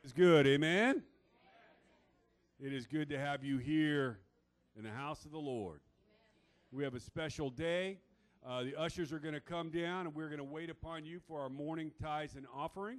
It's good, amen? It is good to have you here in the house of the Lord. We have a special day. The ushers are going to come down, and we're going to wait upon you for our morning tithes and offerings.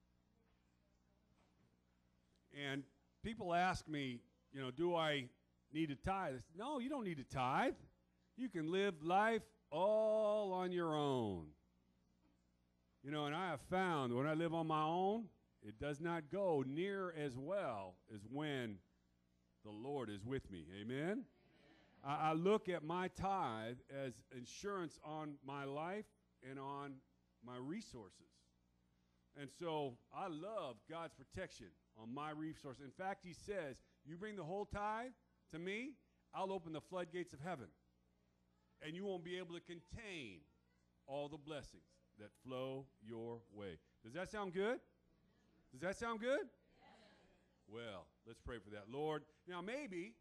And people ask me, do I need to tithe? I say, no, you don't need to tithe. You can live life all on your own. And I have found when I live on my own, it does not go near as well as when the Lord is with me. Amen? I look at my tithe as insurance on my life and on my resources. And so I love God's protection on my resources. In fact, he says, you bring the whole tithe to me, I'll open the floodgates of heaven. And you won't be able to contain all the blessings that flow your way. Does that sound good? Does that sound good? Yes. Well, let's pray for that. Lord, now maybe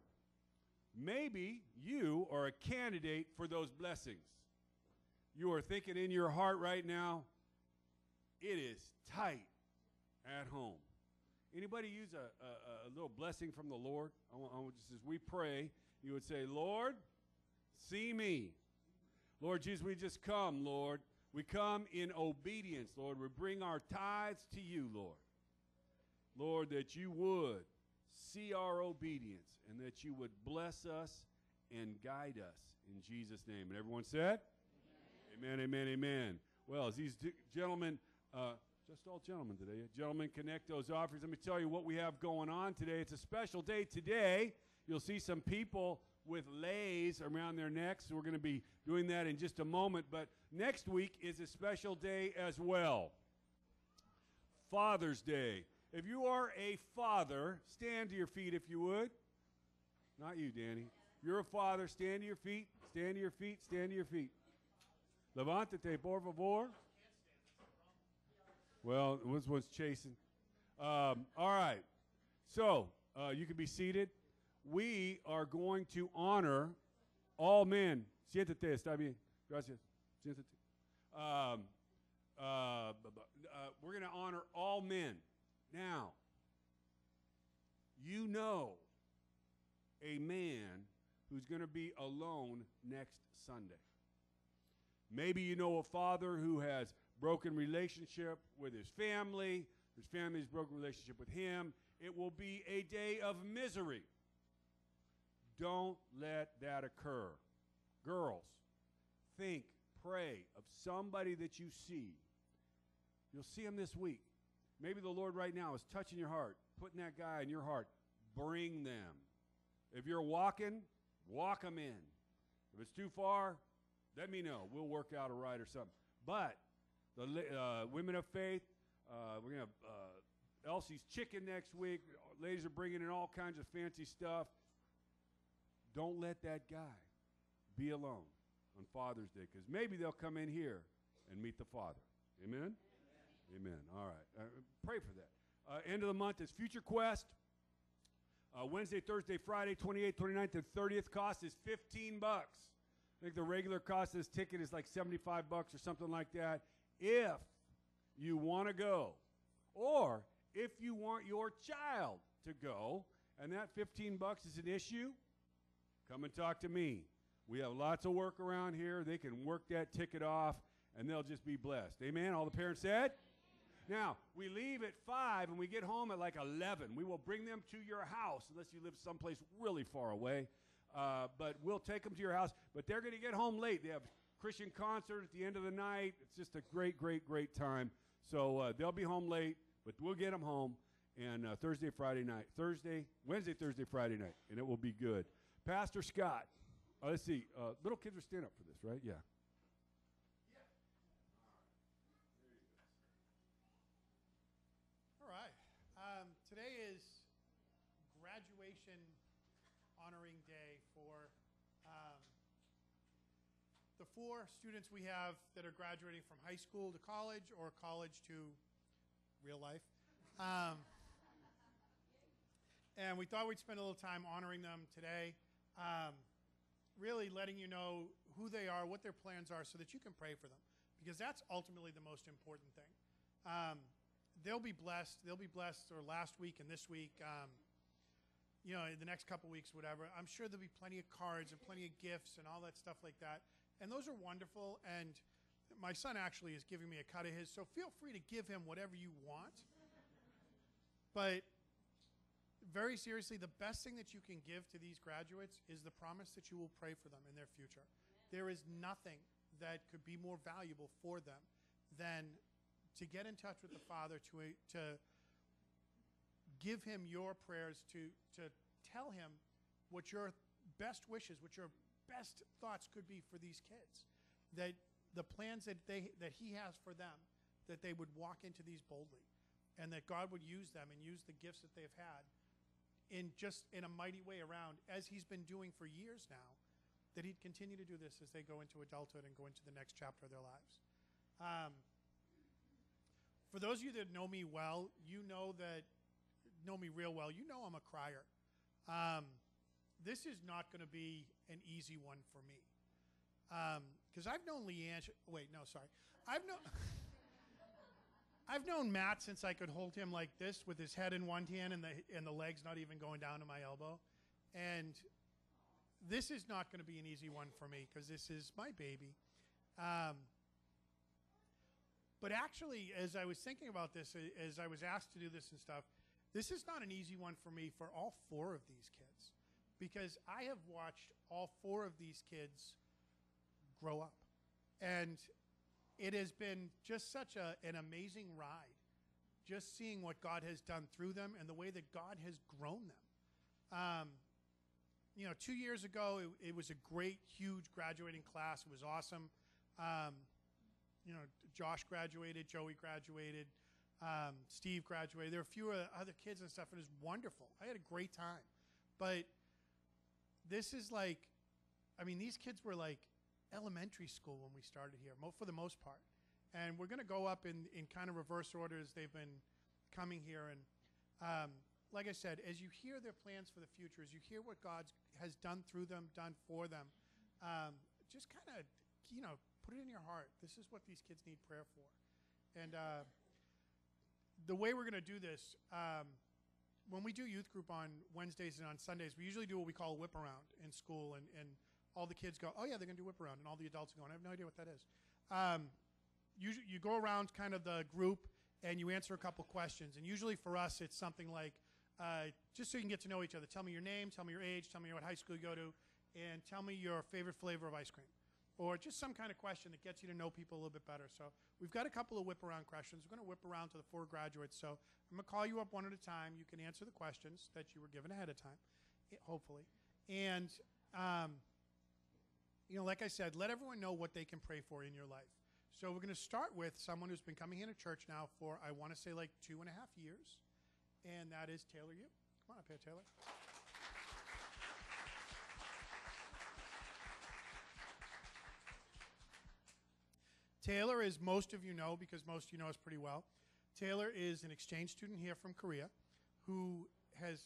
you are a candidate for those blessings. You are thinking in your heart right now, it is tight at home. Anybody use a little blessing from the Lord? I want just as we pray, you would say, Lord, see me. Lord Jesus, we just come, Lord. We come in obedience, Lord. We bring our tithes to you, Lord. Lord, that you would see our obedience and that you would bless us and guide us in Jesus' name. And everyone said? Amen, amen, amen. Well, as these gentlemen, just all gentlemen today, gentlemen connect those offerings, let me tell you what we have going on today. It's a special day today. You'll see some people with lays around their necks. We're going to be doing that in just a moment. But next week is a special day as well. Father's Day. If you are a father, stand to your feet if you would. Not you, Danny. If you're a father, stand to your feet, stand to your feet, stand to your feet. Levántate, por favor. Well, this one's chasing. All right. So, you can be seated. We are going to honor all men. Siéntate, está bien. Gracias. Siéntate. We're going to honor all men. Now, you know a man who's going to be alone next Sunday. Maybe you know a father who has broken relationship with his family. His family's broken relationship with him. It will be a day of misery. Don't let that occur. Girls, think, pray of somebody that you see. You'll see him this week. Maybe the Lord right now is touching your heart, putting that guy in your heart. Bring them. If you're walking, walk them in. If it's too far, let me know. We'll work out a ride or something. But the women of faith, we're going to have Elsie's chicken next week. Ladies are bringing in all kinds of fancy stuff. Don't let that guy be alone on Father's Day, because maybe they'll come in here and meet the Father. Amen? Amen. All right. Pray for that. End of the month is Future Quest. Wednesday, Thursday, Friday, 28th, 29th, and 30th. Cost is $15. I think the regular cost of this ticket is like $75 or something like that. If you want to go, or if you want your child to go, and that $15 is an issue, come and talk to me. We have lots of work around here. They can work that ticket off, and they'll just be blessed. Amen? All the parents said? Now, we leave at 5, and we get home at like 11. We will bring them to your house, unless you live someplace really far away. But we'll take them to your house. But they're going to get home late. They have Christian concert at the end of the night. It's just a great, great, great time. So they'll be home late, but we'll get them home. And Wednesday, Thursday, Friday night, and it will be good. Pastor Scott, let's see. Little kids are standing up for this, right? Yeah. All right. Today is graduation honoring day for the 4 students we have that are graduating from high school to college or college to real life. And we thought we'd spend a little time honoring them today, really letting you know who they are, what their plans are, so that you can pray for them, because that's ultimately the most important thing. they'll be blessed. They'll be blessed, or last week and this week, you know, in the next couple weeks, whatever. I'm sure there'll be plenty of cards and plenty of gifts and all that stuff like that. And those are wonderful. And my son actually is giving me a cut of his, so feel free to give him whatever you want. But very seriously, the best thing that you can give to these graduates is the promise that you will pray for them in their future. There is nothing that could be more valuable for them than to get in touch with the Father, to give him your prayers, to tell him what your best wishes, what your best thoughts could be for these kids, that the plans that he has for them, that they would walk into these boldly, and that God would use them and use the gifts that they've had in a mighty way around, as he's been doing for years now, that he'd continue to do this as they go into adulthood and go into the next chapter of their lives. For those of you that know me well, know me real well, you know I'm a crier. This is not going to be an easy one for me. Because I've known Leanne, I've known Matt since I could hold him like this with his head in one hand and the legs not even going down to my elbow. And this is not going to be an easy one for me because this is my baby. But actually, as I was thinking about this, as I was asked to do this and stuff, this is not an easy one for me for all 4 of these kids, because I have watched all 4 of these kids grow up. And it has been just such an amazing ride, just seeing what God has done through them and the way that God has grown them. You know, 2 years ago, it was a great, huge graduating class. It was awesome. You know, Josh graduated, Joey graduated, Steve graduated. There were a few other kids and stuff, and it was wonderful. I had a great time. But this is like, I mean, these kids were like elementary school when we started here, for the most part. And we're going to go up in kind of reverse order as they've been coming here. And like I said, as you hear their plans for the future, as you hear what God has done through them, done for them, just kind of, you know, put it in your heart. This is what these kids need prayer for. And the way we're going to do this, when we do youth group on Wednesdays and on Sundays, we usually do what we call a whip around in school, and all the kids go, oh yeah, they're going to do whip around, and all the adults are going, I have no idea what that is. You go around kind of the group, and you answer a couple questions, and usually for us, it's something like, just so you can get to know each other. Tell me your name, tell me your age, tell me what high school you go to, and tell me your favorite flavor of ice cream. Or just some kind of question that gets you to know people a little bit better. So we've got a couple of whip around questions. We're going to whip around to the 4 graduates. So I'm going to call you up one at a time. You can answer the questions that you were given ahead of time, hopefully. And, you know, like I said, let everyone know what they can pray for in your life. So we're going to start with someone who's been coming into church now for, I want to say, like 2.5 years. And that is Taylor Yu. Come on up here, Taylor. Taylor, as most of you know, because most of you know us pretty well, Taylor is an exchange student here from Korea who has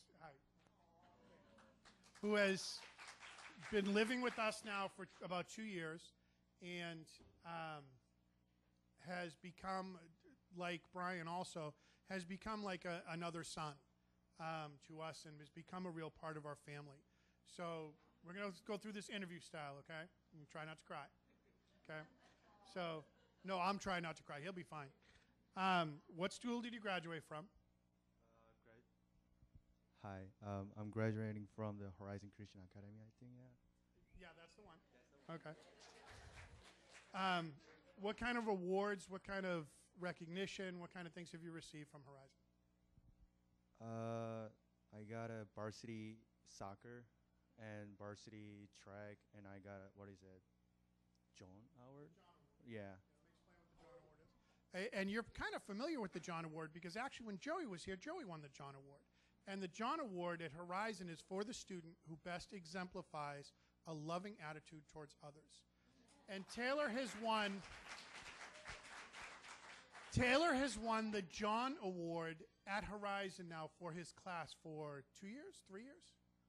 been living with us now for about 2 years and has become, like Brian also, has become like another son to us and has become a real part of our family. So we're going to go through this interview style, okay? And try not to cry, okay? So, no, I'm trying not to cry. He'll be fine. What school did you graduate from? Hi, I'm graduating from the Horizon Christian Academy, I think, yeah. Yeah, that's the one. Okay. What kind of awards, what kind of recognition, what kind of things have you received from Horizon? I got a varsity soccer and varsity track, and I got John Award? Yeah. And you're kind of familiar with the John Award because actually when Joey was here, Joey won the John Award. And the John Award at Horizon is for the student who best exemplifies a loving attitude towards others. And Taylor has won the John Award at Horizon now for his class for 2 years, 3 years?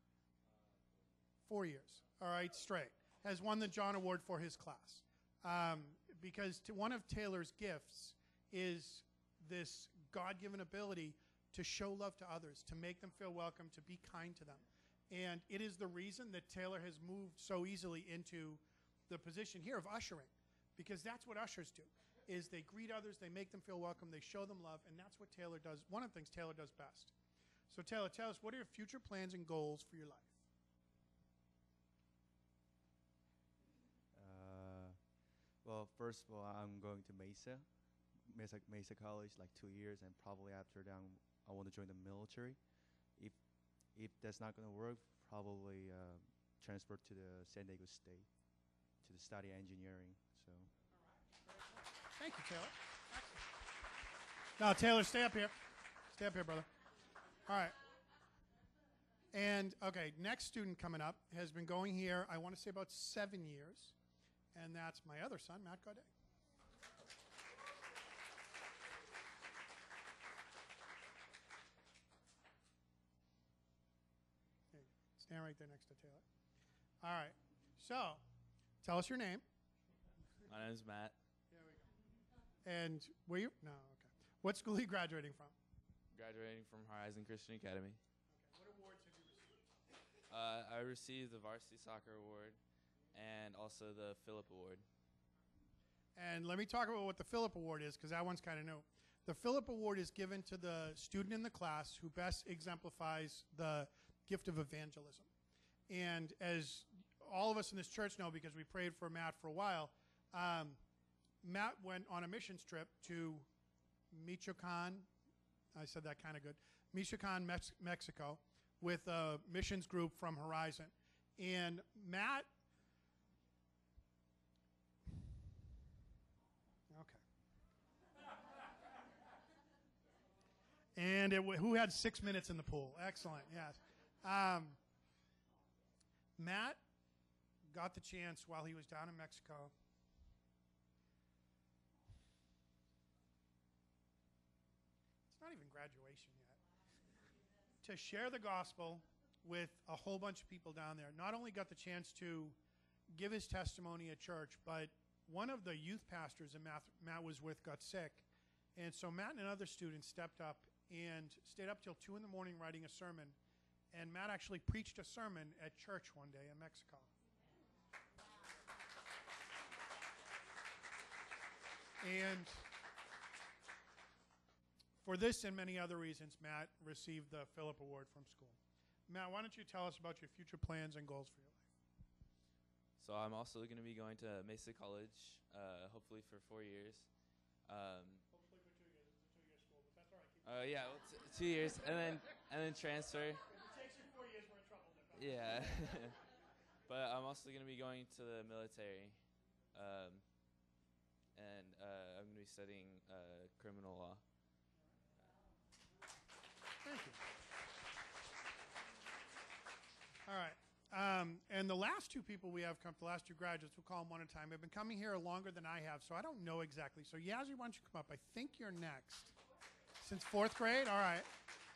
4 years, all right, straight. Has won the John Award for his class. Because one of Taylor's gifts is this God-given ability to show love to others, to make them feel welcome, to be kind to them. And it is the reason that Taylor has moved so easily into the position here of ushering, because that's what ushers do, is they greet others, they make them feel welcome, they show them love, and that's what Taylor does, one of the things Taylor does best. So Taylor, tell us, what are your future plans and goals for your life? Well, first of all, I'm going to Mesa College, like 2 years, and probably after that, I want to join the military. If that's not going to work, probably transfer to the San Diego State to study engineering. So. Thank you, Taylor. Excellent. Now, Taylor, stay up here. Stay up here, brother. All right. And, okay, next student coming up has been going here, I want to say about 7 years, and that's my other son, Matt Gaudet. Stand right there next to Taylor. All right. So, tell us your name. My name is Matt. There we go. And where you? No, okay. What school are you graduating from? Graduating from Horizon Christian Academy. Okay. What awards have you received? I received the Varsity Soccer Award and also the Phillip Award. And let me talk about what the Phillip Award is, because that one's kind of new. The Phillip Award is given to the student in the class who best exemplifies the gift of evangelism. And as all of us in this church know, because we prayed for Matt for a while, Matt went on a missions trip to Michoacan, I said that kind of good, Michoacan, Mexico, with a missions group from Horizon. And Matt, and who had 6 minutes in the pool? Excellent, yes. Matt got the chance while he was down in Mexico. It's not even graduation yet. To share the gospel with a whole bunch of people down there. Not only got the chance to give his testimony at church, but one of the youth pastors that Matt was with got sick. And so Matt and other students stepped up and stayed up till 2 in the morning writing a sermon. And Matt actually preached a sermon at church one day in Mexico. And for this and many other reasons, Matt received the Phillip Award from school. Matt, why don't you tell us about your future plans and goals for your life? So I'm also going to be going to Mesa College, hopefully for 4 years. Hopefully for 2 years. It's a 2-year school, but that's all right. Yeah, 2 years, and then transfer. If it takes you 4 years, we're in trouble. Yeah. But I'm also going to be going to the military, and I'm going to be studying criminal law. Thank you. All right. And the last two people we have come, the last two graduates, we'll call them one at a time, have been coming here longer than I have, so I don't know exactly. So Yazzie, why don't you come up? I think you're next. Since 4th grade? All right.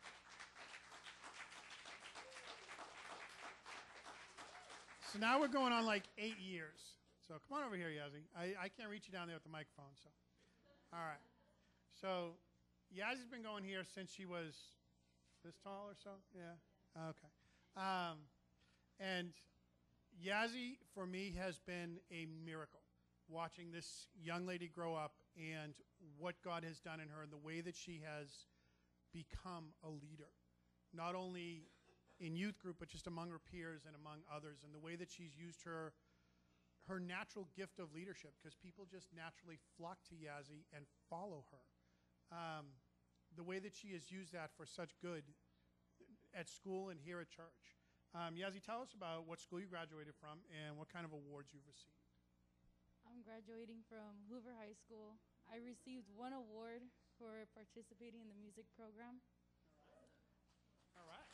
So now we're going on like 8 years. So come on over here, Yazzie. I can't reach you down there with the microphone. So, all right. So Yazzie's been going here since she was this tall or so? Yeah. Okay. And Yazzie, for me, has been a miracle, watching this young lady grow up and what God has done in her and the way that she has become a leader, not only in youth group, but just among her peers and among others, and the way that she's used her natural gift of leadership, because people just naturally flock to Yazzie and follow her. The way that she has used that for such good at school and here at church. Yazzie, tell us about what school you graduated from and what kind of awards you've received. I'm graduating from Hoover High School. I received 1 award for participating in the music program. All right.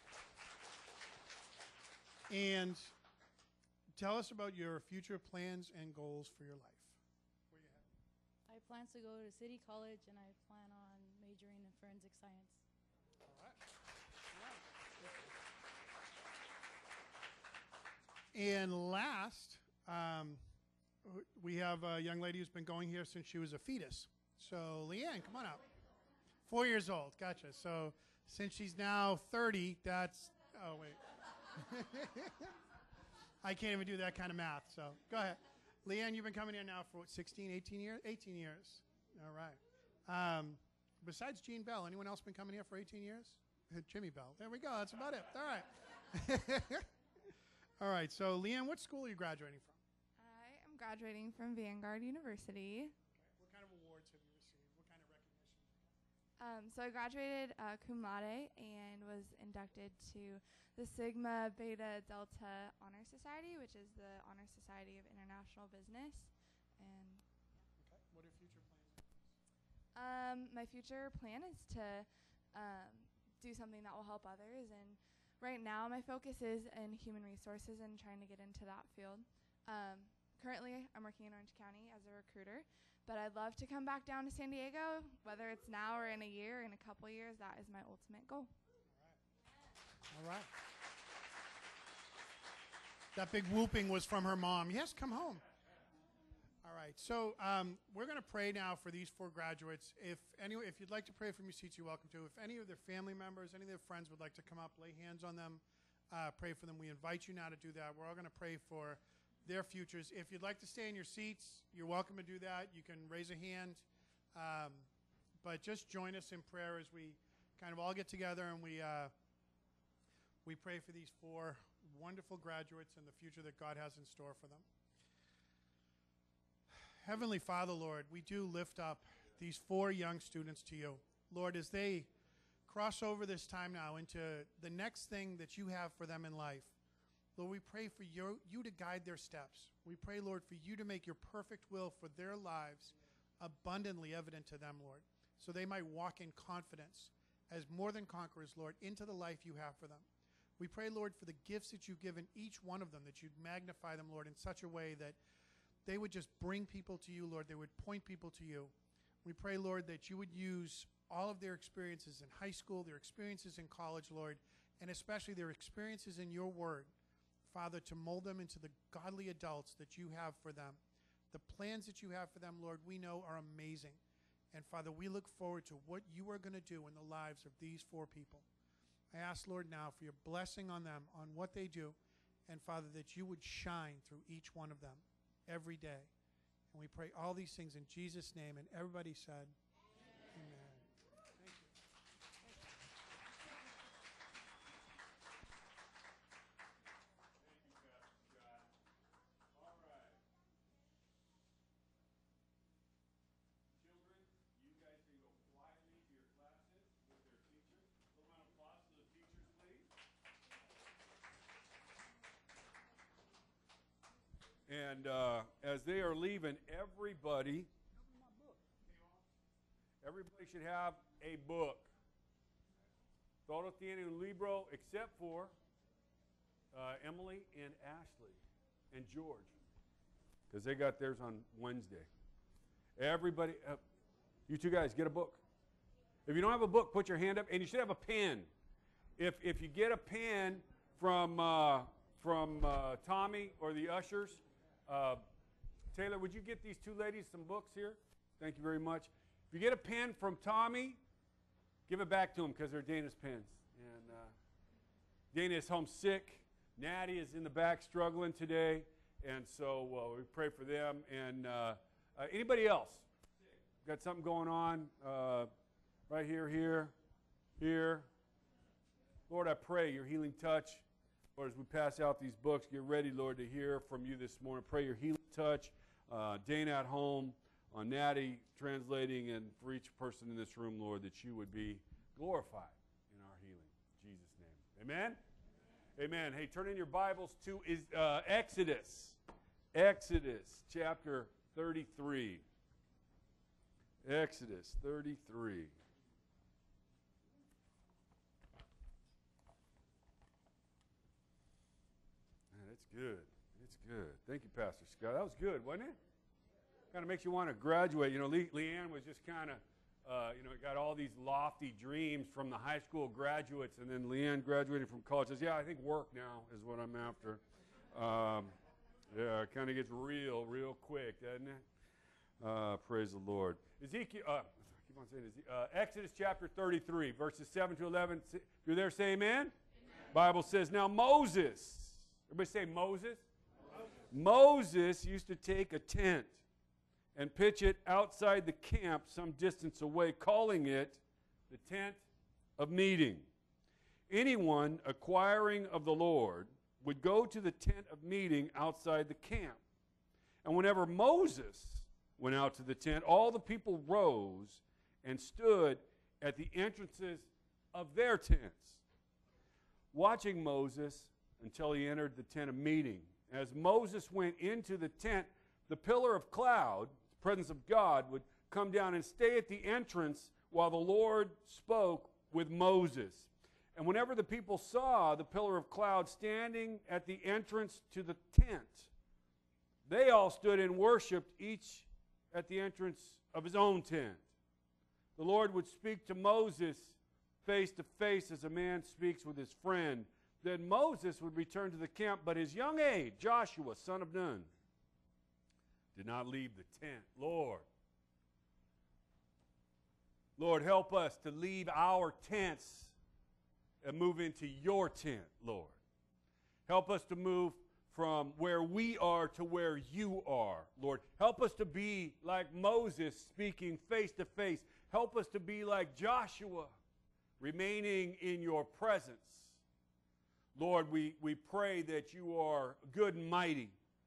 And tell us about your future plans and goals for your life. Where you headed? I plan to go to City College, and I plan on majoring in forensic science. All right. And last, we have a young lady who's been going here since she was a fetus. So, Leanne, come on up. 4 years old. Gotcha. So since she's now 30, that's, oh, wait. I can't even do that kind of math, so go ahead. Leanne, you've been coming here now for what, 16, 18 years? 18 years. All right. Besides Gene Bell, anyone else been coming here for 18 years? Jimmy Bell. There we go. That's about it. All right. All right. So, Leanne, what school are you graduating from? I am graduating from Vanguard University. What kind of awards have you received? What kind of recognition? So I graduated cum laude and was inducted to the Sigma Beta Delta Honor Society, which is the Honor Society of International Business. And Okay. What are future plans? my future plan is to do something that will help others. And right now, my focus is in human resources and trying to get into that field. Currently, I'm working in Orange County as a recruiter, but I'd love to come back down to San Diego, whether it's now or in a year, in a couple years. That is my ultimate goal. All right. That big whooping was from her mom. Yes, come home. All right. So we're going to pray now for these 4 graduates. If you'd like to pray from your seats, you're welcome to. If any of their family members, any of their friends would like to come up, lay hands on them, pray for them, we invite you now to do that. We're all going to pray for their futures. If you'd like to stay in your seats, you're welcome to do that. You can raise a hand. But just join us in prayer as we kind of all get together and we pray for these 4 wonderful graduates and the future that God has in store for them. Heavenly Father, Lord, we do lift up these 4 young students to you. Lord, as they cross over this time now into the next thing that you have for them in life, Lord, we pray for you to guide their steps. We pray, Lord, for you to make your perfect will for their lives abundantly evident to them, Lord, so they might walk in confidence as more than conquerors, Lord, into the life you have for them. We pray, Lord, for the gifts that you've given each one of them, that you'd magnify them, Lord, in such a way that they would just bring people to you, Lord. They would point people to you. We pray, Lord, that you would use all of their experiences in high school, their experiences in college, Lord, and especially their experiences in your word, Father, to mold them into the godly adults that you have for them. The plans that you have for them, Lord, we know are amazing. And Father, we look forward to what you are going to do in the lives of these 4 people. I ask, Lord, now for your blessing on them, on what they do, and Father, that you would shine through each one of them every day. And we pray all these things in Jesus' name. And everybody said, Amen. Thank you. And as they are leaving, everybody should have a book. Todos tienen un libro except for Emily and Ashley and George, because they got theirs on Wednesday. Everybody, you 2 guys, get a book. If you don't have a book, put your hand up, and you should have a pen. If you get a pen from Tommy or the ushers, Taylor, would you get these 2 ladies some books here? Thank you very much. If you get a pen from Tommy, give it back to him because they're Dana's pens. And Dana is home sick. Natty is in the back struggling today. And so we pray for them. And anybody else? Got something going on right here. Lord, I pray your healing touch. Lord, as we pass out these books, get ready, Lord, to hear from you this morning. Pray your healing touch. Dana at home, on Natty translating, and for each person in this room, Lord, that you would be glorified in our healing. In Jesus' name. Amen? Amen. Hey, turn in your Bibles to Exodus. Exodus chapter 33. Exodus 33. It's good. It's good. Thank you, Pastor Scott. That was good, wasn't it? Kind of makes you want to graduate. You know, Leanne was just kind of, got all these lofty dreams from the high school graduates, and then Leanne graduated from college. Says, yeah, I think work now is what I'm after. It kind of gets real quick, doesn't it? Praise the Lord. Ezekiel, keep on saying this. Exodus chapter 33, verses 7 to 11. If you're there, say amen. Amen. Bible says, now Moses, everybody say Moses. Moses used to take a tent and pitch it outside the camp some distance away, calling it the tent of meeting. Anyone acquiring of the Lord would go to the tent of meeting outside the camp. And whenever Moses went out to the tent, all the people rose and stood at the entrances of their tents, watching Moses until he entered the tent of meeting. As Moses went into the tent, the pillar of cloud, the presence of God, would come down and stay at the entrance while the Lord spoke with Moses. And whenever the people saw the pillar of cloud standing at the entrance to the tent, they all stood and worshiped, each at the entrance of his own tent. The Lord would speak to Moses face to face as a man speaks with his friend. Then Moses would return to the camp, but his young aide, Joshua, son of Nun, did not leave the tent. Lord, help us to leave our tents and move into your tent, Lord. Help us to move from where we are to where you are, Lord. Help us to be like Moses, speaking face to face. Help us to be like Joshua, remaining in your presence. Lord, we pray that you are good and mighty.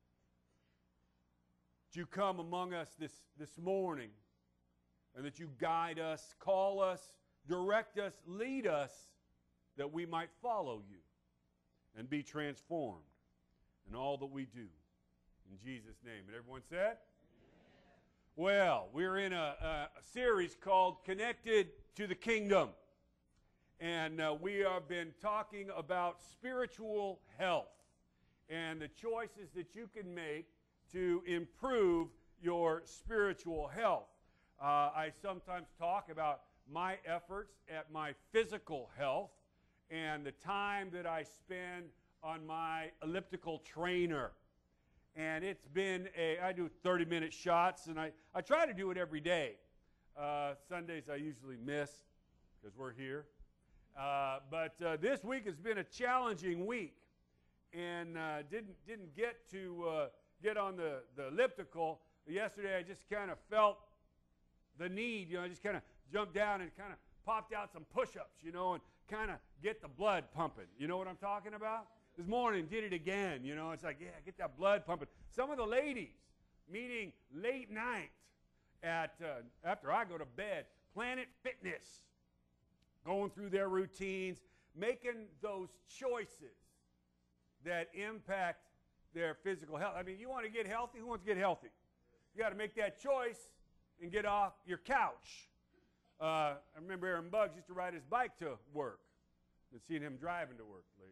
That you come among us this morning, and that you guide us, call us, direct us, lead us, that we might follow you and be transformed in all that we do. In Jesus' name. And everyone said? Amen. Well, we're in a series called Connected to the Kingdom. And we have been talking about spiritual health and the choices that you can make to improve your spiritual health. I sometimes talk about my efforts at my physical health and the time that I spend on my elliptical trainer. And it's been I do 30-minute shots, and I try to do it every day. Sundays I usually miss because we're here. But this week has been a challenging week, and didn't get to get on the elliptical. Yesterday I just kind of felt the need, I just kind of jumped down and kind of popped out some push-ups, and kind of get the blood pumping. You know what I'm talking about? This morning did it again, it's like, yeah, get that blood pumping. Some of the ladies meeting late night after I go to bed, Planet Fitness, going through their routines, making those choices that impact their physical health. I mean, you want to get healthy? Who wants to get healthy? You got to make that choice and get off your couch. I remember Aaron Buggs used to ride his bike to work. I've seen him driving to work lately.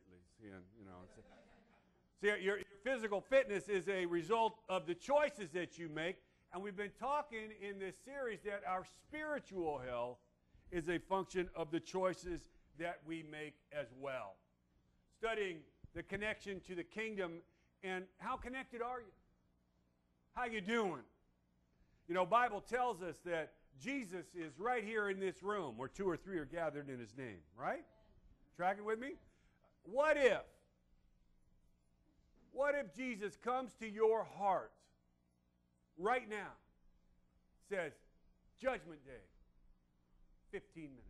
Your physical fitness is a result of the choices that you make. And we've been talking in this series that our spiritual health is a function of the choices that we make as well. Studying the connection to the kingdom, and how connected are you? How you doing? Bible tells us that Jesus is right here in this room where 2 or 3 are gathered in his name, right? Tracking with me? What if Jesus comes to your heart right now, says, Judgment Day, 15 minutes.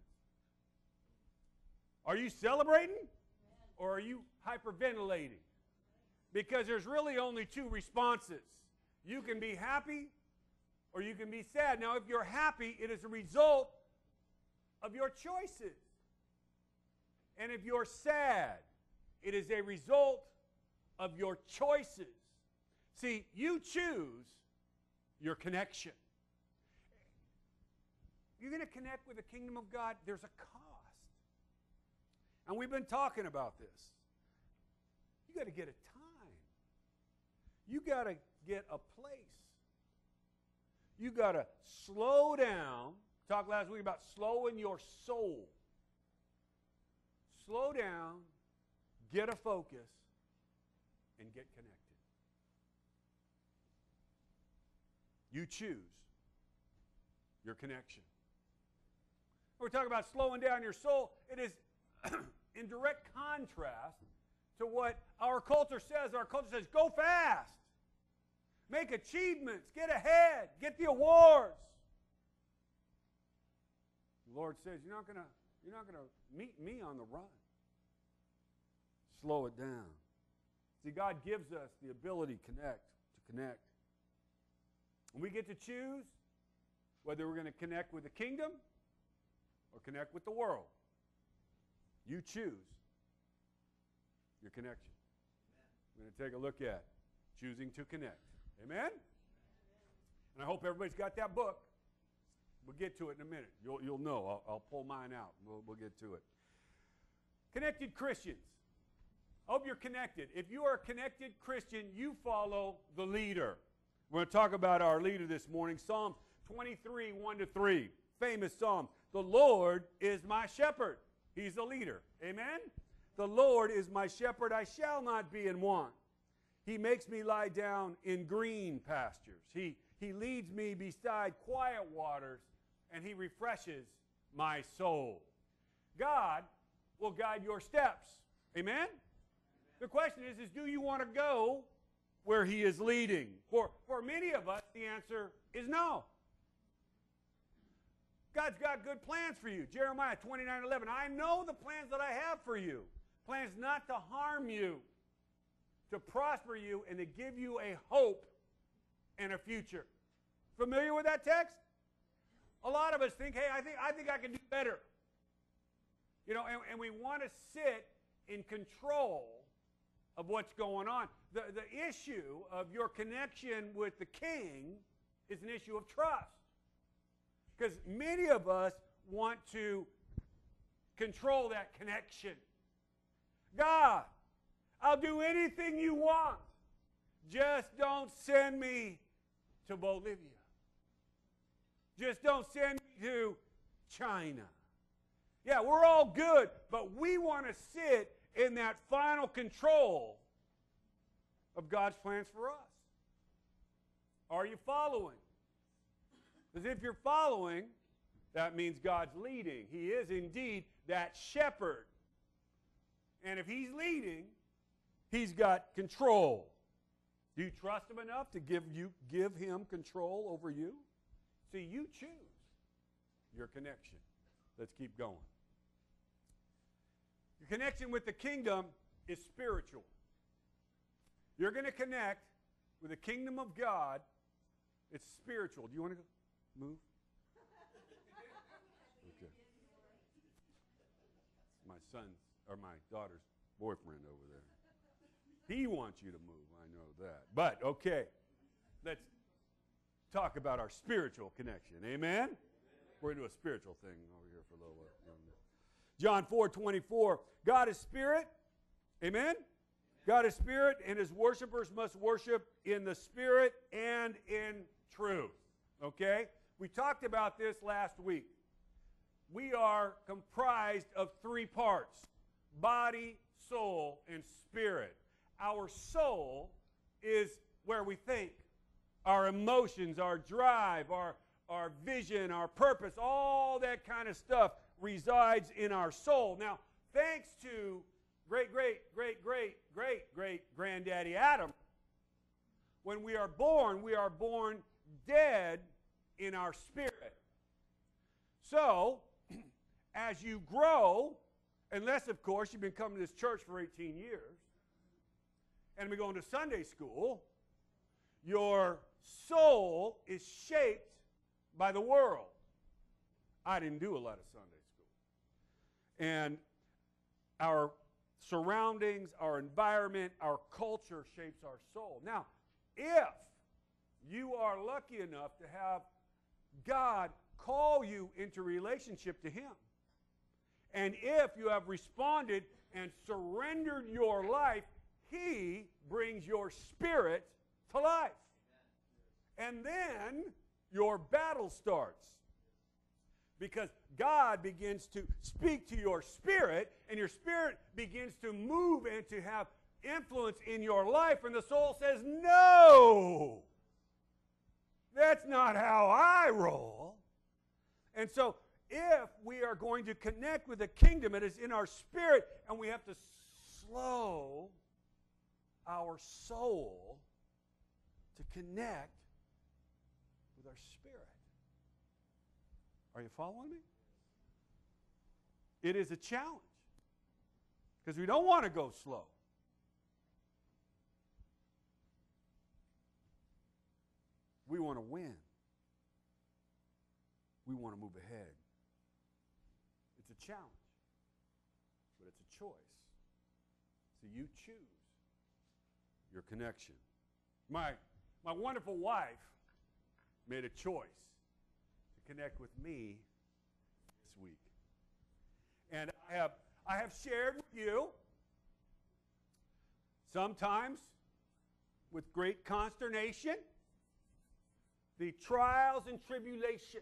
Are you celebrating or are you hyperventilating? Because there's really only 2 responses. You can be happy or you can be sad. Now, if you're happy, it is a result of your choices. And if you're sad, it is a result of your choices. See, you choose your connection. You're going to connect with the kingdom of God, there's a cost. And we've been talking about this. You got to get a time. You got to get a place. You got to slow down. Talked last week about slowing your soul. Slow down, get a focus, and get connected. You choose your connection. We're talking about slowing down your soul. It is in direct contrast to what our culture says. Our culture says, go fast. Make achievements. Get ahead. Get the awards. The Lord says, you're not gonna meet me on the run. Slow it down. See, God gives us the ability to connect. And we get to choose whether we're going to connect with the kingdom or connect with the world. You choose your connection. We're going to take a look at choosing to connect. Amen? And I hope everybody's got that book. We'll get to it in a minute. You'll know. I'll pull mine out. We'll get to it. Connected Christians. I hope you're connected. If you are a connected Christian, you follow the leader. We're going to talk about our leader this morning. Psalm 23, 1-3. Famous psalm. The Lord is my shepherd. He's the leader. Amen? The Lord is my shepherd. I shall not be in want. He makes me lie down in green pastures. He leads me beside quiet waters, and He refreshes my soul. God will guide your steps. Amen? The question is do you want to go where He is leading? For many of us, the answer is no. God's got good plans for you. Jeremiah 29:11. I know the plans that I have for you. Plans not to harm you, to prosper you, and to give you a hope and a future. Familiar with that text? A lot of us think, hey, I think I can do better. You know, and we want to sit in control of what's going on. The issue of your connection with the King is an issue of trust. Because many of us want to control that connection. God, I'll do anything you want. Just don't send me to Bolivia. Just don't send me to China. Yeah, we're all good, but we want to sit in that final control of God's plans for us. Are you following? Because if you're following, that means God's leading. He is indeed that shepherd. And if He's leading, He's got control. Do you trust Him enough to give Him control over you? See, you choose your connection. Let's keep going. Your connection with the kingdom is spiritual. You're going to connect with the kingdom of God. It's spiritual. Do you want to move? Okay. My son's or my daughter's boyfriend over there. He wants you to move. I know that. But, okay. Let's talk about our spiritual connection. Amen? We're going to do a spiritual thing over here for a little while. John 4:24. God is spirit. Amen? God is spirit, and His worshipers must worship in the spirit and in truth. Okay? We talked about this last week. We are comprised of three parts: body, soul, and spirit. Our soul is where we think. Our emotions, our drive, our vision, our purpose, all that kind of stuff resides in our soul. Now, thanks to great-great-great-great-great-great-granddaddy Adam, when we are born dead in our spirit. So, as you grow, unless, of course, you've been coming to this church for 18 years, and we're going to Sunday school, your soul is shaped by the world. I didn't do a lot of Sunday school. And our surroundings, our environment, our culture shapes our soul. Now, if you are lucky enough to have God call you into relationship to Him, and if you have responded and surrendered your life, He brings your spirit to life. And then your battle starts. Because God begins to speak to your spirit, and your spirit begins to move and to have influence in your life, and the soul says, no, that's not how I roll. And so if we are going to connect with the kingdom, it is in our spirit, and we have to slow our soul to connect with our spirit. Are you following me? It is a challenge because we don't want to go slow. We want to win. We want to move ahead. It's a challenge, but it's a choice. So you choose your connection. My wonderful wife made a choice to connect with me this week. And I have shared with you, sometimes with great consternation, the trials and tribulation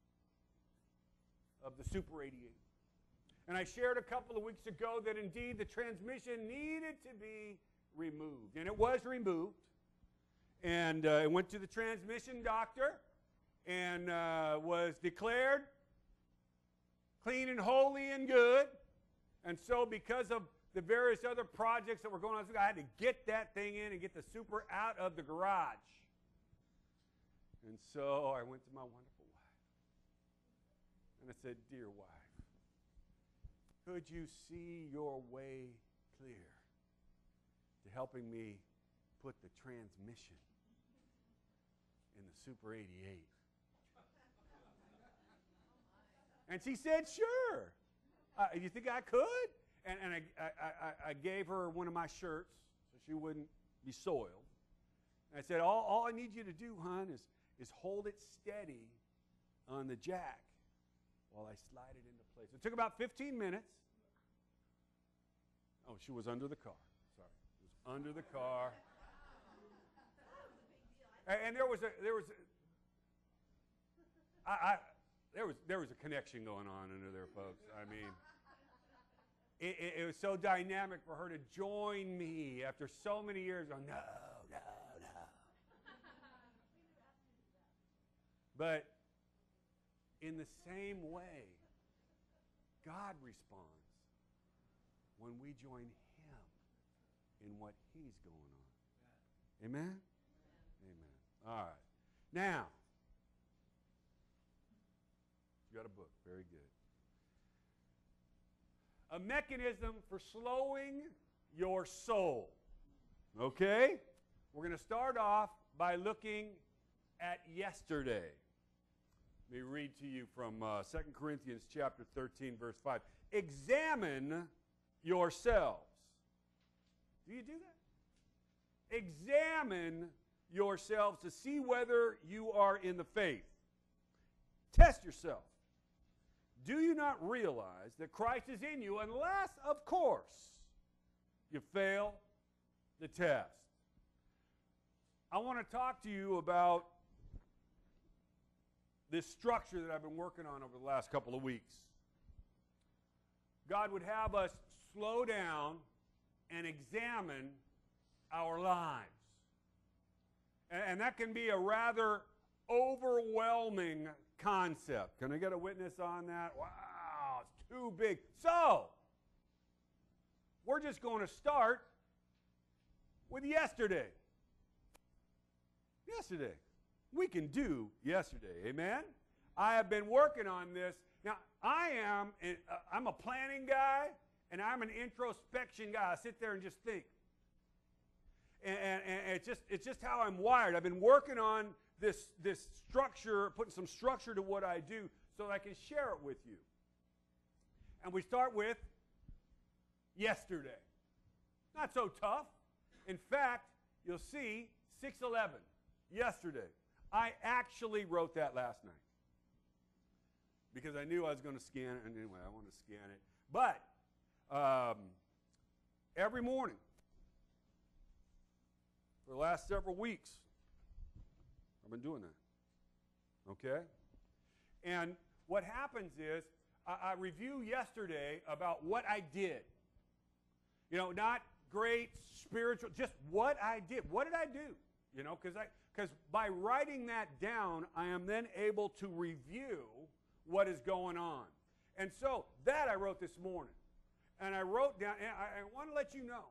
of the Super 88. And I shared a couple of weeks ago that indeed the transmission needed to be removed. And it was removed. And it went to the transmission doctor and was declared clean and holy and good. And so because of the various other projects that were going on, I had to get that thing in and get the Super out of the garage. And so I went to my wonderful wife. And I said, dear wife, could you see your way clear to helping me put the transmission in the Super 88? And she said, sure. You think I could? And I gave her one of my shirts so she wouldn't be soiled. And I said, all I need you to do, hon, is hold it steady on the jack while I slide it into place. It took about 15 minutes. Oh, she was under the car. Sorry. She was under the car. And there was a connection going on under there, folks. I mean, it was so dynamic for her to join me after so many years. Oh, no. But in the same way, God responds when we join Him in what He's going on. Amen? Amen. All right. Now, you got a book. Very good. A mechanism for slowing your soul. Okay? We're going to start off by looking at yesterday. Let me read to you from 2 Corinthians chapter 13, verse 5. Examine yourselves. Do you do that? Examine yourselves to see whether you are in the faith. Test yourself. Do you not realize that Christ is in you unless, of course, you fail the test? I want to talk to you about this structure that I've been working on over the last couple of weeks. God would have us slow down and examine our lives. And that can be a rather overwhelming concept. Can I get a witness on that? Wow, it's too big. So, we're just going to start with yesterday. Yesterday. We can do yesterday. Amen? I have been working on this. Now, I'm a planning guy, and I'm an introspection guy. I sit there and just think. And it's just how I'm wired. I've been working on this structure, putting some structure to what I do so that I can share it with you. And we start with yesterday. Not so tough. In fact, you'll see 6:11, yesterday. I actually wrote that last night because I knew I was going to scan it. And anyway, I want to scan it. But every morning for the last several weeks, I've been doing that. Okay? And what happens is I review yesterday about what I did. You know, not great spiritual, just what I did. What did I do? You know, because by writing that down, I am then able to review what what is going on. And so that I wrote this morning. And I wrote down, and I want to let you know,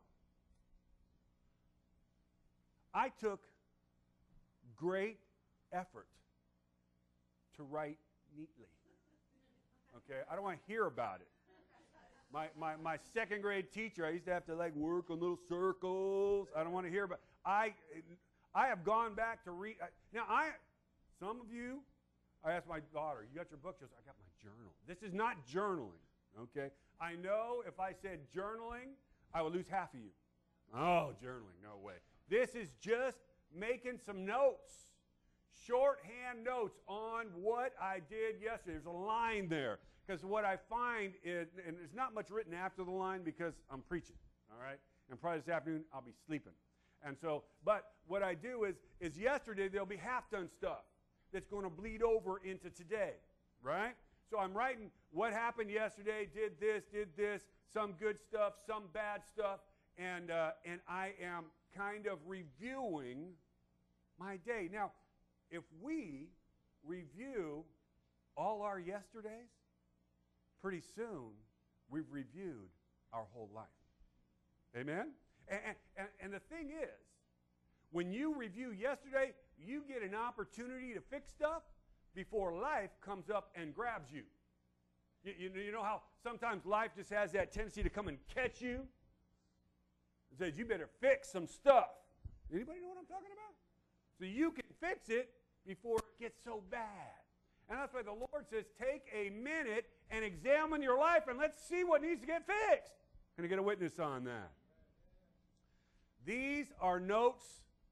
I took great effort to write neatly. Okay, I don't want to hear about it. My second grade teacher, I used to have to like work on little circles. I don't want to hear about it. I have gone back to read. Now, some of you, I asked my daughter, you got your book? She goes, I got my journal. This is not journaling, okay? I know if I said journaling, I would lose half of you. Oh, journaling, no way. This is just making some notes, shorthand notes on what I did yesterday. There's a line there. Because what I find is, and there's not much written after the line because I'm preaching, all right? And probably this afternoon I'll be sleeping. And so, but what I do is yesterday there'll be half-done stuff that's going to bleed over into today, right? So I'm writing what happened yesterday, did this, some good stuff, some bad stuff, and I am kind of reviewing my day. Now, if we review all our yesterdays, pretty soon we've reviewed our whole life. Amen? And the thing is, when you review yesterday, you get an opportunity to fix stuff before life comes up and grabs you. You know how sometimes life just has that tendency to come and catch you? It says, you better fix some stuff. Anybody know what I'm talking about? So you can fix it before it gets so bad. And that's why the Lord says, take a minute and examine your life and let's see what needs to get fixed. Can I get a witness on that? These are notes.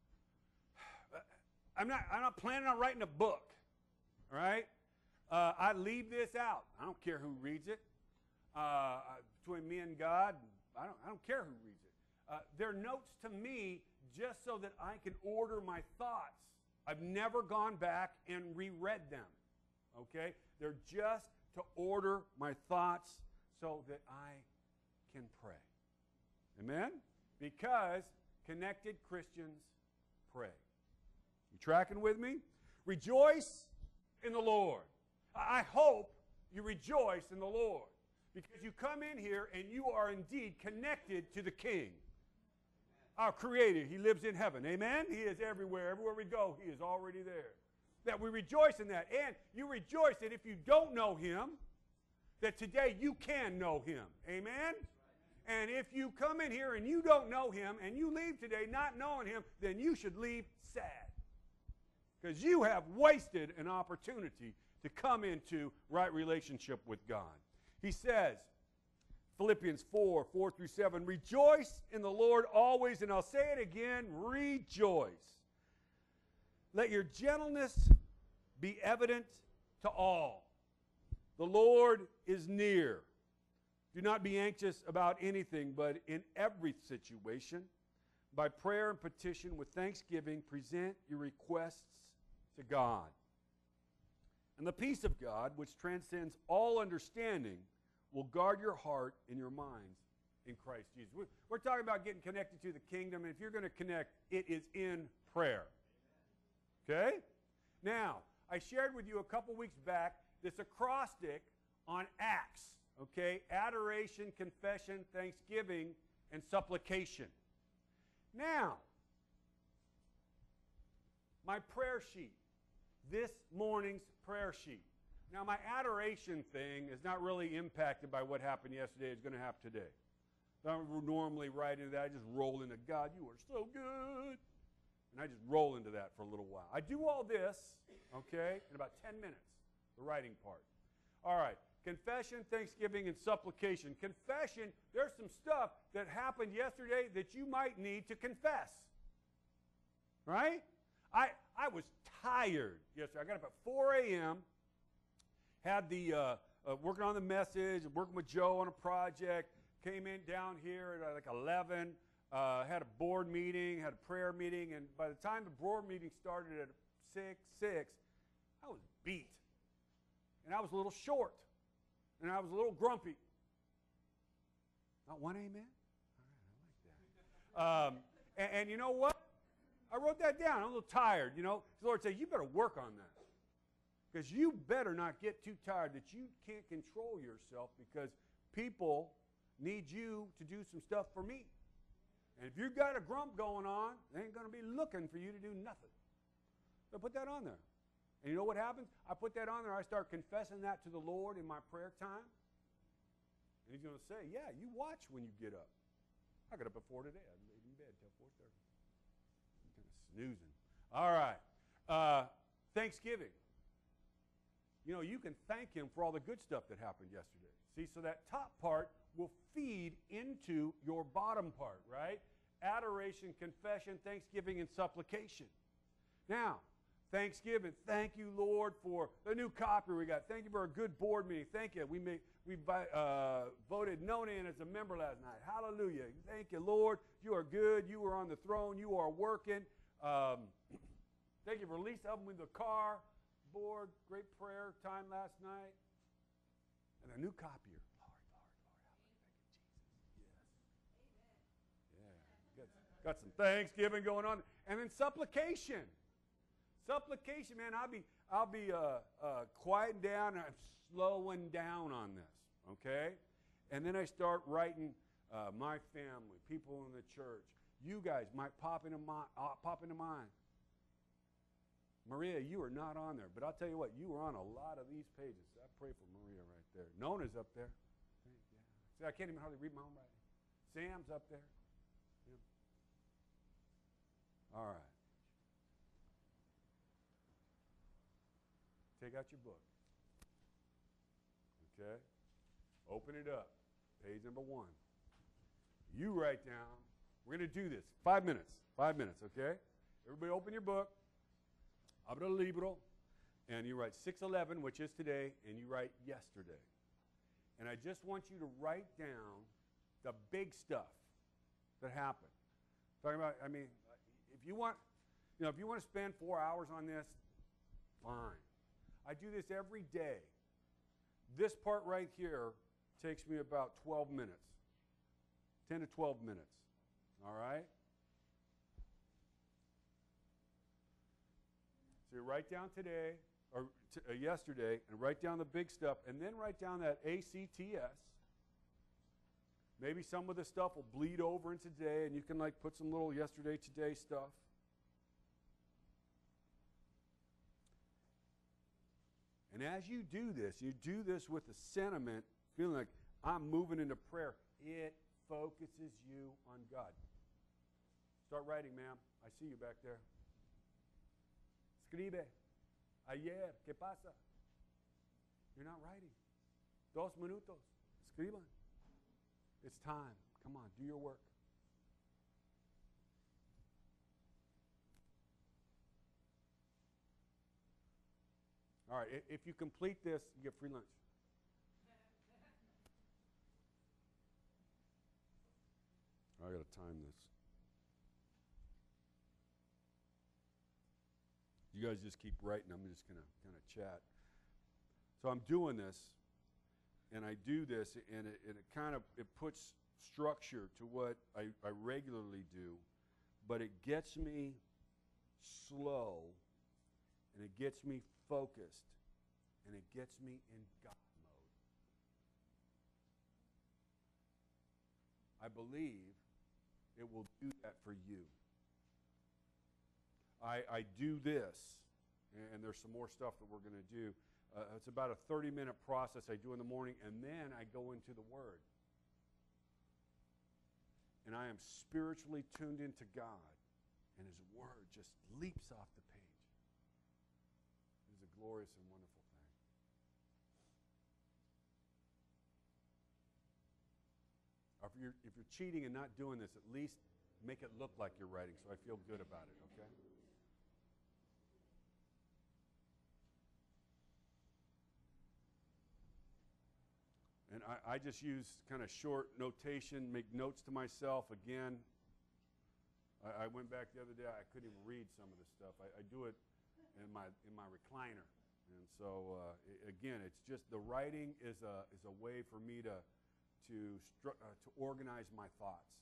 I'm not planning on writing a book, all right? I leave this out. I don't care who reads it. Between me and God, I don't care who reads it. They're notes to me just so that I can order my thoughts. I've never gone back and reread them, okay? They're just to order my thoughts so that I can pray. Amen? Because connected Christians pray. You tracking with me? Rejoice in the Lord. I hope you rejoice in the Lord because you come in here and you are indeed connected to the King, our Creator. He lives in heaven. Amen? He is everywhere. Everywhere we go, He is already there. That we rejoice in that. And you rejoice that if you don't know Him, that today you can know Him. Amen? And if you come in here and you don't know Him and you leave today not knowing Him, then you should leave sad. Because you have wasted an opportunity to come into right relationship with God. He says, Philippians 4:4-7, rejoice in the Lord always, and I'll say it again, rejoice. Let your gentleness be evident to all. The Lord is near. Do not be anxious about anything, but in every situation, by prayer and petition with thanksgiving, present your requests to God. And the peace of God, which transcends all understanding, will guard your heart and your minds in Christ Jesus. We're talking about getting connected to the kingdom, and if you're going to connect, it is in prayer. Okay? Now, I shared with you a couple weeks back this acrostic on Acts. Okay? Adoration, confession, thanksgiving, and supplication. Now, my prayer sheet. This morning's prayer sheet. Now, my adoration thing is not really impacted by what happened yesterday. It's going to happen today. I don't normally write into that. I just roll into, God, you are so good. And I just roll into that for a little while. I do all this, okay, in about 10 minutes, the writing part. All right, confession, thanksgiving, and supplication. Confession, there's some stuff that happened yesterday that you might need to confess. Right? I was tired yesterday. I got up at 4 a.m., had the, working on the message, working with Joe on a project, came in down here at like 11, had a board meeting, had a prayer meeting, and by the time the board meeting started at 6, I was beat. And I was a little short. And I was a little grumpy. Not one amen? All right, I like that. And you know what? I wrote that down. I'm a little tired, you know. The Lord said, you better work on that. Because you better not get too tired that you can't control yourself because people need you to do some stuff for me. And if you've got a grump going on, they ain't going to be looking for you to do nothing. So put that on there. And you know what happens? I put that on there. I start confessing that to the Lord in my prayer time. And he's going to say, yeah, you watch when you get up. I got up at 4 today. I laid in bed till 4:30. I'm kind of snoozing. All right. Thanksgiving. You know, you can thank him for all the good stuff that happened yesterday. See, so that top part will feed into your bottom part, right? Adoration, confession, thanksgiving, and supplication. Now, Thanksgiving, thank you, Lord, for the new copy we got. Thank you for a good board meeting. Thank you. We voted Nona in as a member last night. Hallelujah. Thank you, Lord. You are good. You are on the throne. You are working. Thank you for Lisa helping me with the car. Board, great prayer time last night. And a new copier. Lord, thank you, Jesus. Yes. Got some thanksgiving going on. And then supplication. Supplication, man, I'll be quieting down and I'm slowing down on this, okay? And then I start writing my family, people in the church. You guys might pop into mind. Maria, you are not on there, but I'll tell you what, you are on a lot of these pages. I pray for Maria right there. Nona's up there. Yeah. See, I can't even hardly read my own writing. Sam's up there. Yeah. All right. Take out your book. Okay? Open it up. Page number 1. You write down. We're going to do this. 5 minutes. 5 minutes, okay? Everybody open your book. Abra el libro. And you write 6/11, which is today, and you write yesterday. And I just want you to write down the big stuff that happened. Talking about, I mean, if you want to spend 4 hours on this, fine. I do this every day. This part right here takes me about 12 minutes. 10 to 12 minutes. All right? So you write down today, or yesterday, and write down the big stuff, and then write down that ACTS. Maybe some of the stuff will bleed over into today, and you can like put some little yesterday, today stuff. And as you do this with a sentiment, feeling like I'm moving into prayer. It focuses you on God. Start writing, ma'am. I see you back there. Escribe. Ayer. ¿Qué pasa? You're not writing. 2 minutos. Escriban. It's time. Come on, do your work. All right, if you complete this, you get free lunch. I got to time this. You guys just keep writing. I'm just going to kind of chat. So I'm doing this, and I do this, and it puts structure to what I regularly do, but it gets me slow, and it gets me focused, and it gets me in God mode. I believe it will do that for you. I do this, and there's some more stuff that we're going to do. It's about a 30-minute process I do in the morning, and then I go into the Word. And I am spiritually tuned into God, and His Word just leaps off the page. It is a glorious and wonderful thing. If you're cheating and not doing this, at least make it look like you're writing so I feel good about it, okay? And I just use kind of short notation, make notes to myself. Again, I went back the other day. I couldn't even read some of this stuff. I do it in my recliner. And so, again, it's just the writing is a way for me to organize my thoughts.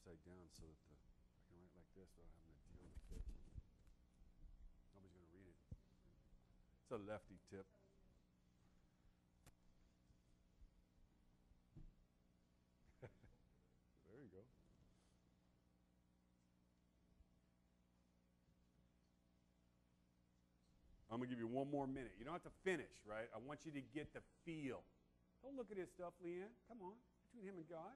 upside down so that I can write like this without having to deal with it. Nobody's going to read it. It's a lefty tip. There you go. I'm going to give you one more minute. You don't have to finish, right? I want you to get the feel. Don't look at his stuff, Leanne. Come on. Between him and God.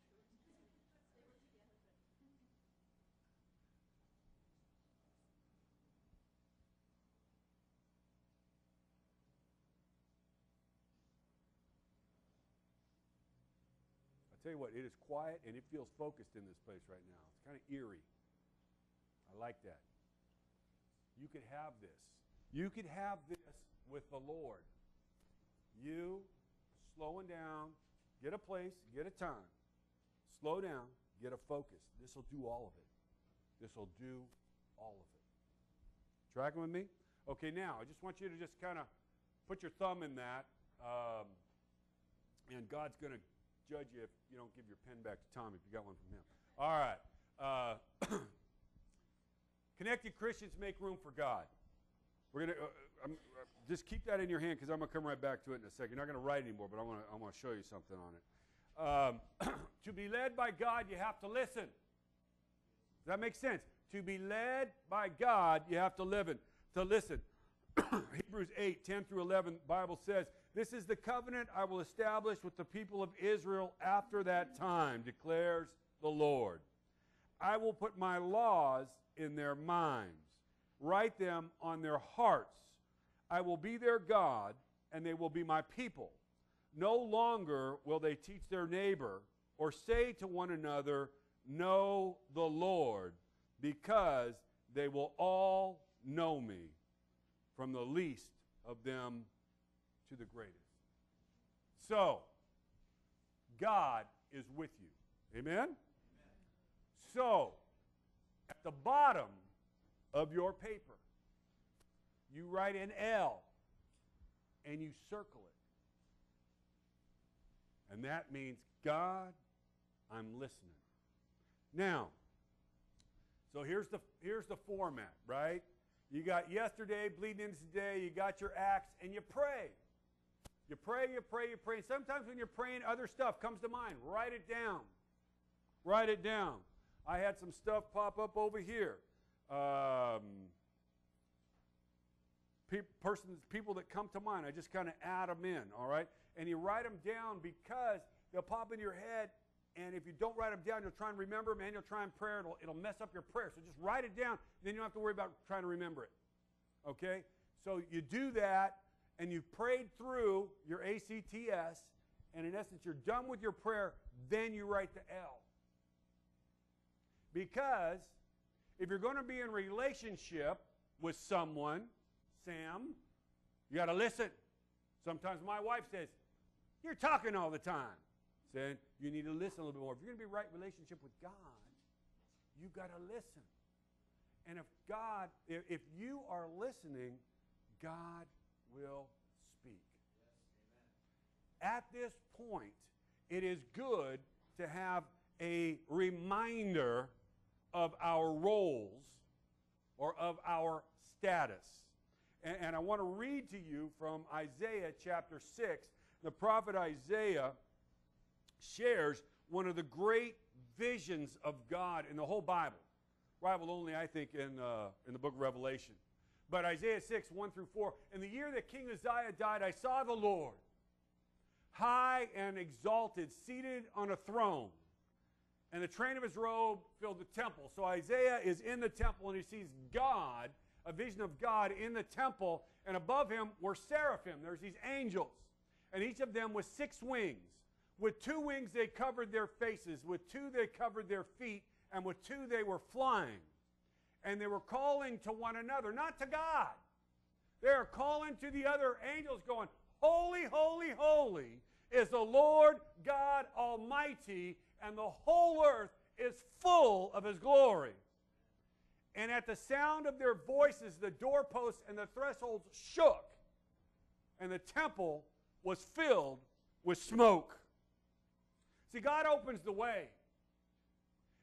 I'll tell you what, it is quiet and it feels focused in this place right now. It's kind of eerie. I like that. You could have this. You could have this with the Lord. You slowing down, get a place, get a time. Slow down, get a focus. This will do all of it. This will do all of it. Tracking with me? Okay, now, I just want you to just kind of put your thumb in that, and God's going to judge you if you don't give your pen back to Tom if you got one from him. All right. Connected Christians make room for God. We're going to just keep that in your hand because I'm going to come right back to it in a second. You're not going to write anymore, but I want to show you something on it. To be led by God, you have to listen. Does that make sense? To be led by God, you have to listen. Hebrews 8:10 through 11, the Bible says, "This is the covenant I will establish with the people of Israel after that time, declares the Lord. I will put my laws in their minds, write them on their hearts. I will be their God, and they will be my people. No longer will they teach their neighbor or say to one another, 'Know the Lord,' because they will all know me, from the least of them to the greatest." So, God is with you. Amen? So, at the bottom of your paper, you write an L and you circle it. And that means, God, I'm listening. Now, so here's the format, right? You got yesterday bleeding into today, you got your acts, and you pray. You pray, you pray, you pray. And sometimes when you're praying, other stuff comes to mind. Write it down. Write it down. I had some stuff pop up over here. People that come to mind, I just kind of add them in, all right? And you write them down because they'll pop into your head, and if you don't write them down, you'll try and remember them, and you'll try and pray. It'll mess up your prayer. So just write it down, then you don't have to worry about trying to remember it, okay? So you do that, and you've prayed through your ACTS, and in essence, you're done with your prayer, then you write the L. Because if you're going to be in relationship with someone, Sam, you got to listen. Sometimes my wife says, "You're talking all the time." Saying, you need to listen a little bit more. If you're going to be in right relationship with God, you've got to listen. And if you are listening, God will speak. Yes, at this point, it is good to have a reminder of our roles or of our status. And I want to read to you from Isaiah chapter 6. The prophet Isaiah shares one of the great visions of God in the whole Bible. Rivaled only, I think, in the book of Revelation. But Isaiah 6, 1 through 4. "In the year that King Uzziah died, I saw the Lord, high and exalted, seated on a throne. And the train of his robe filled the temple." So Isaiah is in the temple, and he sees God, a vision of God in the temple. And above him were seraphim. There's these angels. And each of them with 6 wings. With 2 wings they covered their faces. With 2 they covered their feet. And with 2 they were flying. And they were calling to one another, not to God. They are calling to the other angels going, "Holy, holy, holy is the Lord God Almighty, and the whole earth is full of his glory." And at the sound of their voices, the doorposts and the thresholds shook, and the temple was filled with smoke. See, God opens the way.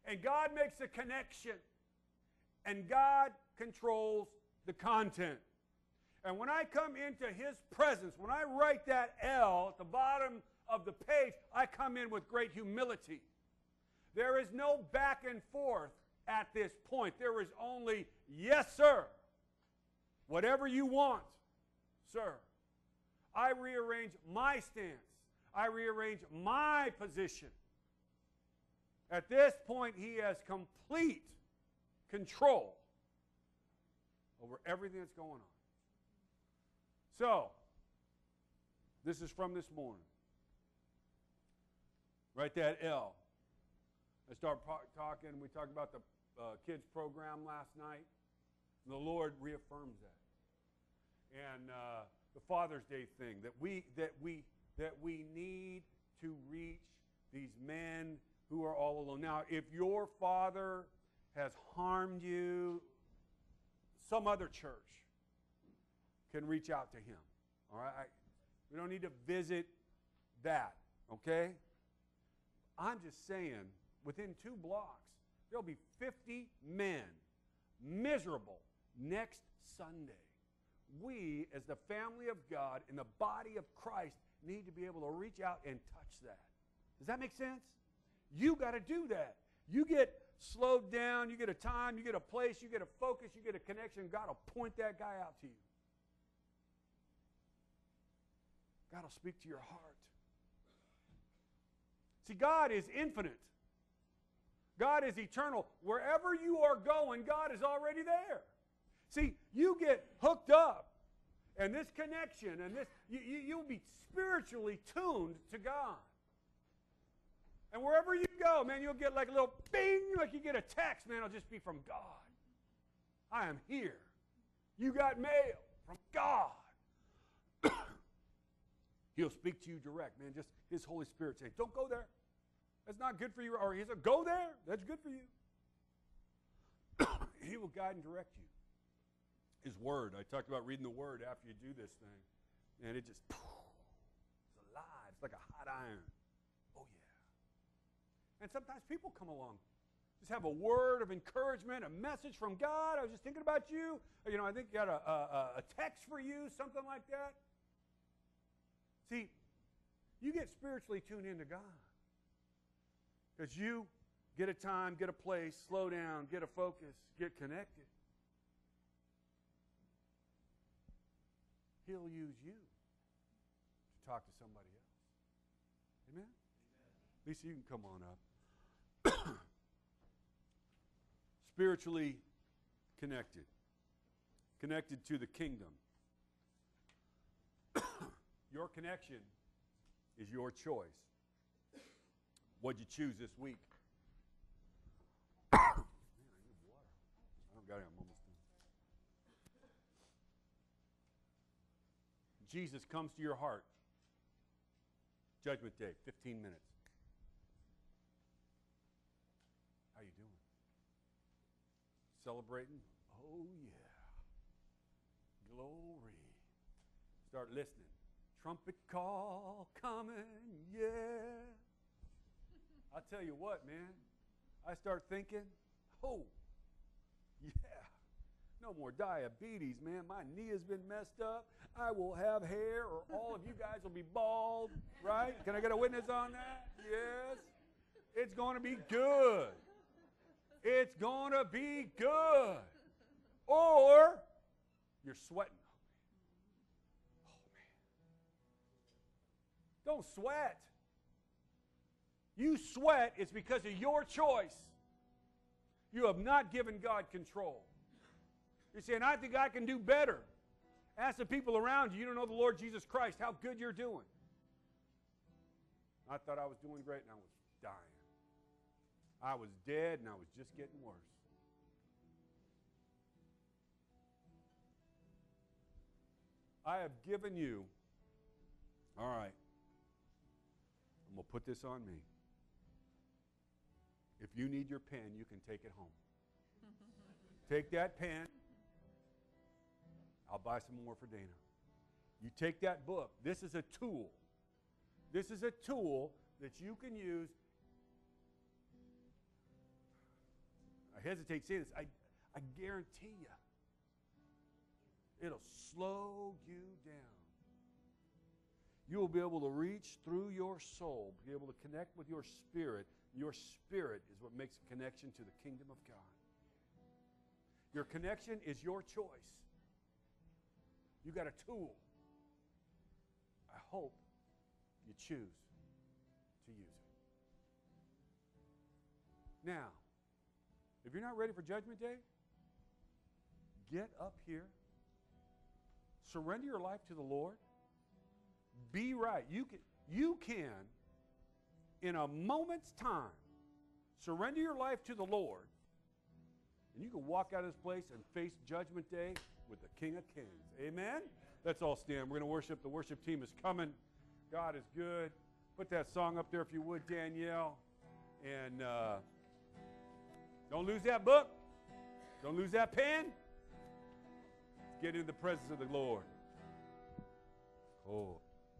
And God makes a connection. And God controls the content. And when I come into His presence, when I write that L at the bottom of the page, I come in with great humility. There is no back and forth at this point. There is only, yes, sir. Whatever you want, sir. I rearrange my stance. I rearrange my position. At this point, He has complete control over everything that's going on. So, this is from this morning. Write that L. I start talking. We talked about the kids program last night. The Lord reaffirms that. And the Father's Day thing, that we need to reach these men who are all alone. Now, if your father has harmed you, some other church can reach out to him. All right? We don't need to visit that, okay? I'm just saying, within 2 blocks, there'll be 50 men miserable next Sunday. We, as the family of God in the body of Christ, need to be able to reach out and touch that. Does that make sense? You got to do that. You get slowed down, you get a time, you get a place, you get a focus, you get a connection. God will point that guy out to you. God will speak to your heart. See, God is infinite. God is eternal. Wherever you are going, God is already there. See, you get hooked up, and this connection, and this, you'll be spiritually tuned to God. And wherever you go, man, you'll get like a little bing, like you get a text, man, it'll just be from God. I am here. You got mail from God. He'll speak to you direct, man. Just His Holy Spirit say, don't go there. That's not good for you. Or He said, go there. That's good for you. He will guide and direct you. His Word. I talked about reading the Word after you do this thing. And it just, it's alive. It's like a hot iron. Oh, yeah. And sometimes people come along. Just have a word of encouragement, a message from God. I was just thinking about you. You know, I think you got a text for you, something like that. See, you get spiritually tuned into God. Because you get a time, get a place, slow down, get a focus, get connected. He'll use you to talk to somebody else. Amen? Lisa, you can come on up. Spiritually connected. Connected to the kingdom. Your connection is your choice. What'd you choose this week? Man, I need water. I don't got it. I'm almost done. Jesus comes to your heart. Judgment Day, 15 minutes. How you doing? Celebrating? Oh, yeah. Glory. Start listening. Trumpet call coming, yeah. I'll tell you what, man. I start thinking, oh, yeah. No more diabetes, man. My knee has been messed up. I will have hair, or all of you guys will be bald, right? Can I get a witness on that? Yes. It's going to be good. It's going to be good. Or you're sweating. Don't sweat. You sweat, it's because of your choice. You have not given God control. You're saying, I think I can do better. Ask the people around you, you don't know the Lord Jesus Christ, how good you're doing. I thought I was doing great and I was dying. I was dead and I was just getting worse. I have given you, all right, I'm going to put this on me. If you need your pen, you can take it home. Take that pen. I'll buy some more for Dana. You take that book. This is a tool. This is a tool that you can use. hesitate saying this. I guarantee you, it'll slow you down. You will be able to reach through your soul, be able to connect with your spirit. Your spirit is what makes a connection to the kingdom of God. Your connection is your choice. You got a tool. I hope you choose to use it. Now, if you're not ready for Judgment Day, get up here. Surrender your life to the Lord. Be right. You can, in a moment's time, surrender your life to the Lord, and you can walk out of this place and face Judgment Day with the King of Kings. Amen? Let's all stand. We're going to worship. The worship team is coming. God is good. Put that song up there if you would, Danielle. And don't lose that book. Don't lose that pen. Let's get into the presence of the Lord. Oh.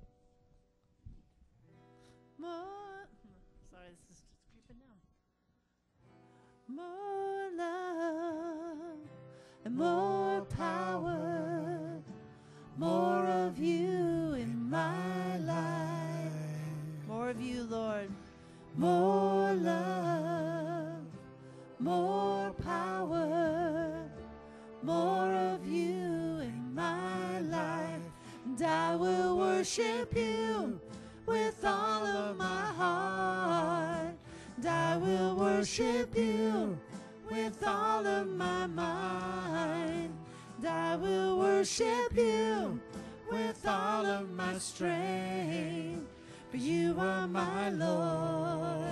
More, sorry, this is just creeping down. More love and more power, more of you in my life. More of you, Lord. More love, more power, more of you in my life. And I will worship you with all of my heart, and I will worship you with all of my mind, and I will worship you with all of my strength, for you are my Lord,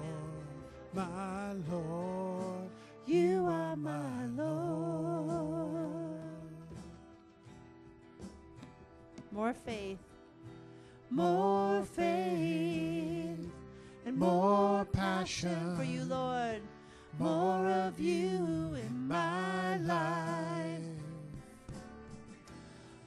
my Lord, you are my Lord. More faith. More faith and more passion for you, Lord. More of you